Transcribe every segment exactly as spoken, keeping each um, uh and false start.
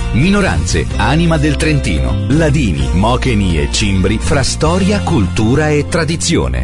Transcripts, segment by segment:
Minoranze, anima del Trentino. Ladini, mocheni e cimbri fra storia, cultura e tradizione.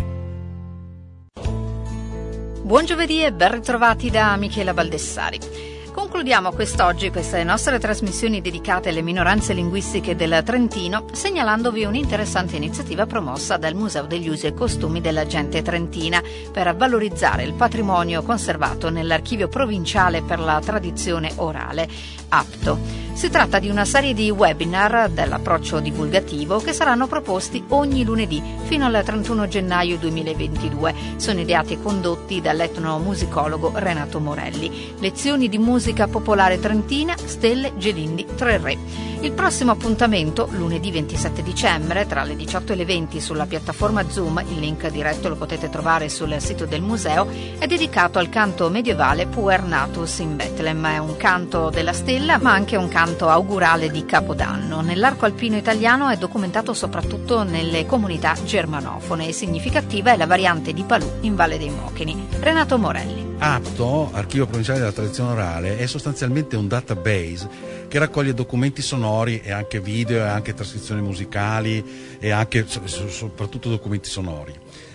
Buon giovedì e ben ritrovati da Michela Baldessari. Concludiamo quest'oggi queste nostre trasmissioni dedicate alle minoranze linguistiche del Trentino segnalandovi un'interessante iniziativa promossa dal Museo degli Usi e Costumi della Gente Trentina per valorizzare il patrimonio conservato nell'Archivio Provinciale per la Tradizione Orale, APTO. Si tratta di una serie di webinar dell'approccio divulgativo che saranno proposti ogni lunedì fino al trentuno gennaio duemilaventidue. Sono ideati e condotti dall'etnomusicologo Renato Morelli. Lezioni di musica popolare trentina, Stelle Gelindi Tre Re. Il prossimo appuntamento, lunedì ventisette dicembre, tra le diciotto e le venti sulla piattaforma Zoom, il link diretto lo potete trovare sul sito del museo, è dedicato al canto medievale Puer Natus in Betlem. È un canto della stella, ma anche un canto augurale di Capodanno. Nell'arco alpino italiano è documentato soprattutto nelle comunità germanofone e significativa è la variante di Palù in Valle dei Mocheni. Renato Morelli. APTO, Archivio Provinciale della Tradizione Orale, è sostanzialmente un database che raccoglie documenti sonori e anche video e anche trascrizioni musicali e anche soprattutto documenti sonori.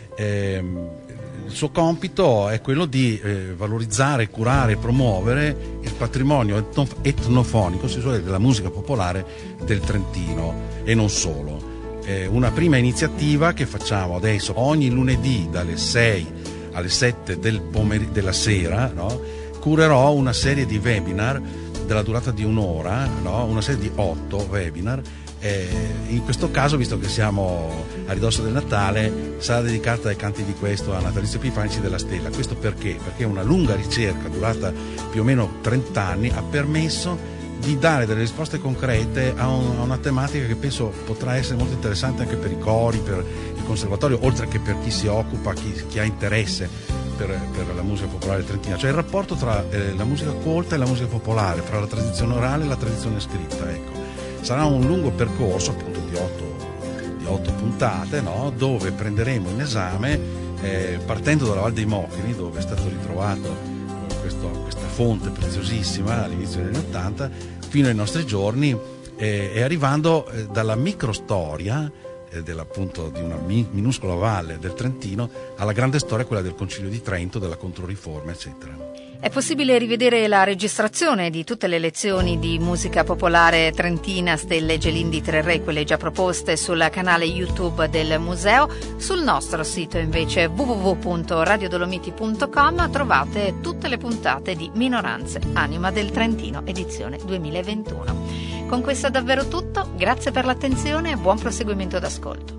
Eh, il suo compito è quello di eh, valorizzare, curare e promuovere il patrimonio etno, etnofonico, se si vuole, della musica popolare del Trentino e non solo. Eh, una prima iniziativa che facciamo adesso ogni lunedì dalle sei alle sette del pomer- della sera, no? Curerò una serie di webinar della durata di un'ora, no? Una serie di otto webinar. Eh, in questo caso, visto che siamo a ridosso del Natale, sarà dedicata ai canti di questo a Natalizio Epifanici della Stella. Questo perché? Perché una lunga ricerca durata più o meno trenta anni ha permesso di dare delle risposte concrete a, un, a una tematica che penso potrà essere molto interessante anche per i cori, per il conservatorio, oltre che per chi si occupa, chi, chi ha interesse per, per la musica popolare trentina, cioè il rapporto tra eh, la musica colta e la musica popolare, fra la tradizione orale e la tradizione scritta. Ecco. Sarà un lungo percorso appunto di otto, di otto puntate, no? Dove prenderemo in esame, eh, partendo dalla Val dei Mocheni, dove è stato ritrovato questo, questa fonte preziosissima all'inizio degli anni ottanta, fino ai nostri giorni, eh, e arrivando eh, dalla microstoria eh, dell'appunto di una mi- minuscola valle del Trentino alla grande storia, quella del Concilio di Trento, della Controriforma, eccetera. È possibile rivedere la registrazione di tutte le lezioni di musica popolare trentina Stelle Gelindi Tre Re, quelle già proposte sul canale YouTube del museo. Sul nostro sito invece w w w punto radio dolomiti punto com trovate tutte le puntate di Minoranze, anima del Trentino, edizione duemilaventuno. Con questo è davvero tutto, grazie per l'attenzione e buon proseguimento d'ascolto.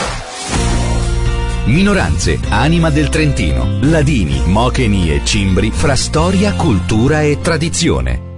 Minoranze, anima del Trentino. Ladini, mocheni e cimbri fra storia, cultura e tradizione.